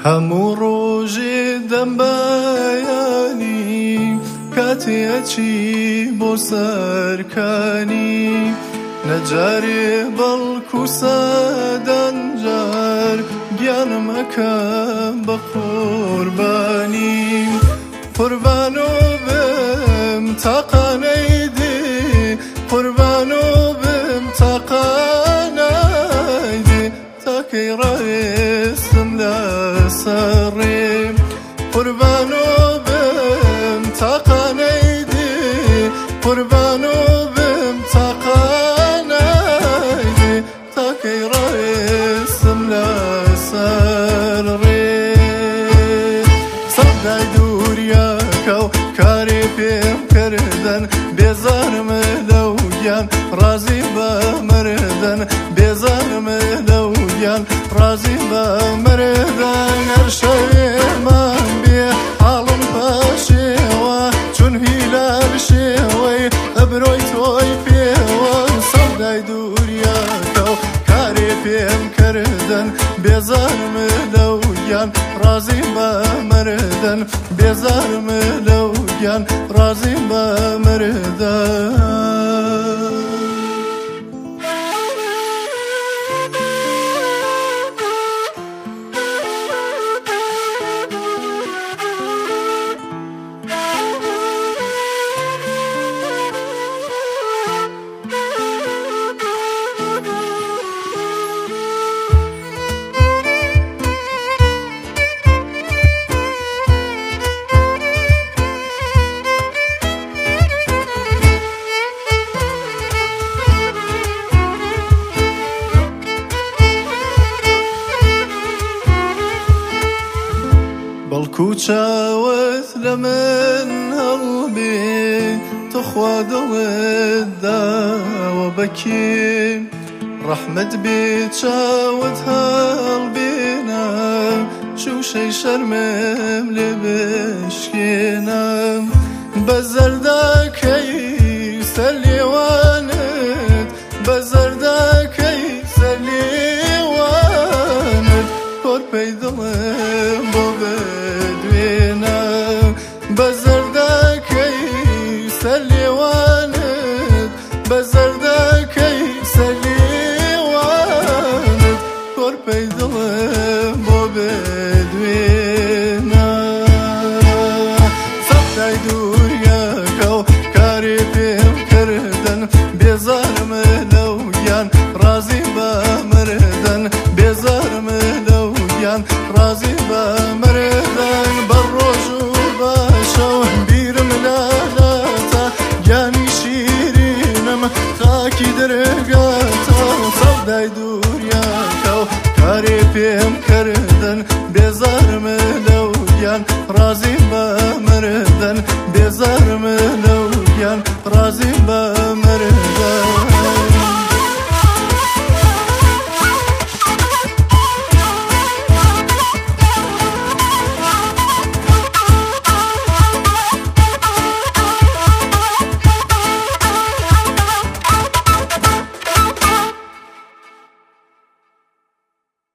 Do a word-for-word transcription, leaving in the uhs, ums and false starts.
هەموو ڕۆژێ دەمبایانی کاتێکی بۆ سەرکانی نەجارێ بەڵکو سەدان جار گیانم ئەکەم بە قوربانی قوربانۆ بم تاقانەی دێ قوربانۆ بم تاقانەی دێ تاکەی ڕاوێستم لەسەر ڕێم قوربانۆ بم تاقانەی دێ قوربانۆ بم تاقانەی دێ تاکەی ڕاوێستم لەسەر ڕێم سەدای دووریەکە و کارێ پێم کردن بێزارم لەو گیان ڕازی بە مردن بێزارم لەو گیان ڕازی بە مردن هەر شەوێمان بێ حاڵم پاشێوە چون هیلال شێوەی ئەبرۆی تۆی پێوە سەدای دووریەکە و کارێ پێم کردن بێزارم لەو گیان ڕازی بە مردن بێزارم لەو گیان ڕازی بە مردن بەڵکو چاوت لە من هەڵبێ تۆخوا دڵت داوە بەکێ ڕەحمەت بێ چاوت هەڵبێنە شوشەی شەرمم لێ بشکێنە بە زەردەکەی سەر لێوانت بە زەردەکەی سەر لێوانت کۆرپەی دڵم بۆ بدوێنە بە زەردەکەی سەر لێوانت بە زەردەکەی سەر لێوانت کۆرپەی دڵم بۆ بدوێنە سەدای دووریەکە و کارێ پێم کردن بێزارم لەو گیان ڕازی بە مردن بێزارم لەو گیان ڕازی بە مردن بە ڕۆژ و بە شەو بیرم لەلاتە گیانی شیرینم خاکی دەرگاتە سەدای دووریەکە و کارێ پێم کردن بێزارم لەو گیان ڕازی بە مردن بێزارم لەو گیان ڕازی بە مردن